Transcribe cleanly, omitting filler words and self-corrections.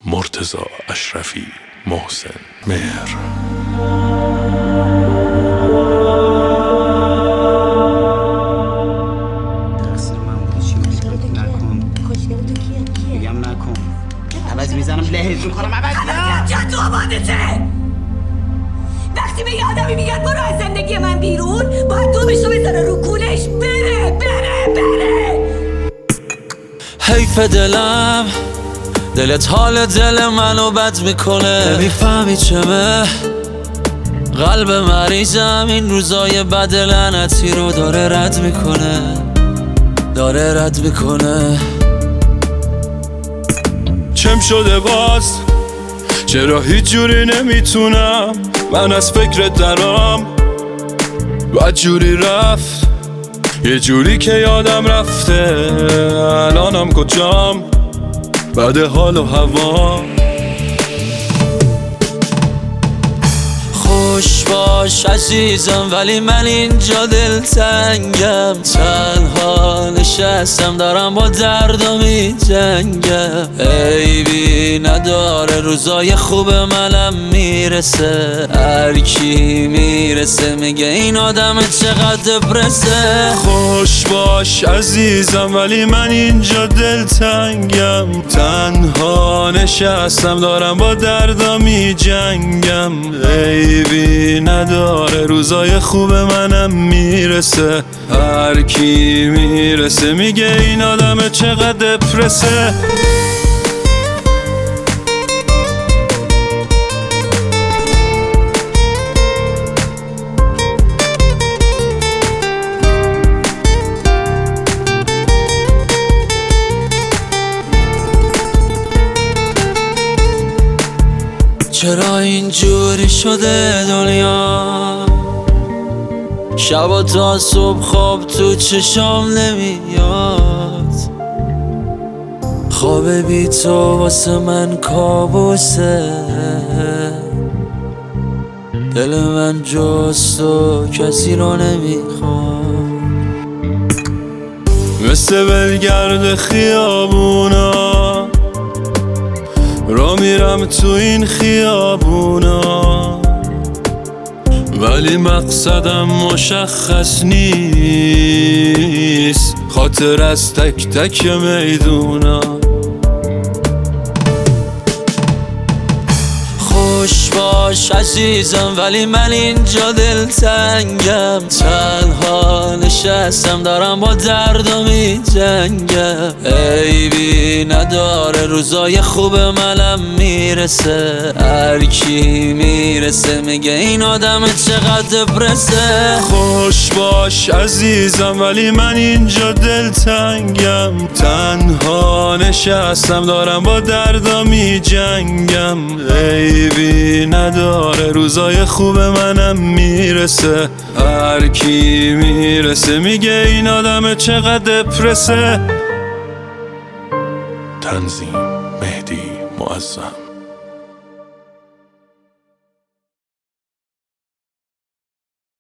مرتضی اشرفی، محسن مهر. عوض میزنم لهت میکنم عوض جا تو آبادته. وقتی به یه آدمی میگن برو از زندگی من بیرون، باید دومشو بزنه رو کولش بره. حیف دلم، دلت حال دل منو بد میکنه. نمیفهمی چمه قلب مریضم این روزای بد لعنتی رو داره رد میکنه. چم شده باز؟ چرا هیچ جوری نمیتونم من از فکرت درام؟ بد جوری رفت، یه جوری که یادم رفته الانم کجام، بعد حال و هوا. خوش باش عزیزم ولی من اینجا دلتنگم، تنها نشستم دارم با دردم میجنگم. عیبی نداره روزای خوب منم میرسه، هر کی میرسه میگه این آدم چقدر دپرسه. خوش باش عزیزم ولی من اینجا دلتنگم، تنها نشستم دارم با دردم میجنگم. عیبی نداره روزای خوب منم میرسه، هر کی میرسه میگه این آدم چقدر دپرسه. چرا اینجوری شده دنیا؟ شبا تا صبح خواب تو چشام نمیاد، خواب بی تو واسه من کابوسه. دل من جز تو کسی رو نمیخواد، مثل ولگرد خیابونا را میرم تو این خیابونا، ولی مقصدم مشخص نیست، خاطر از تک تک میدونا. خوش باش عزیزم ولی من اینجا دلتنگم، تنها نشستم دارم با دردم میجنگم. عیبی نداره روزای خوب منم میرسه، هر کی میرسه میگه این آدم چقدر دپرسه. خوش باش عزیزم ولی من اینجا دلتنگم، تنها نشستم دارم با دردم میجنگم. عیبی نداره روزای خوب منم میرسه، هر کی میرسه میگه این آدم چقدر دپرسه. تنظیم مهدی معظم.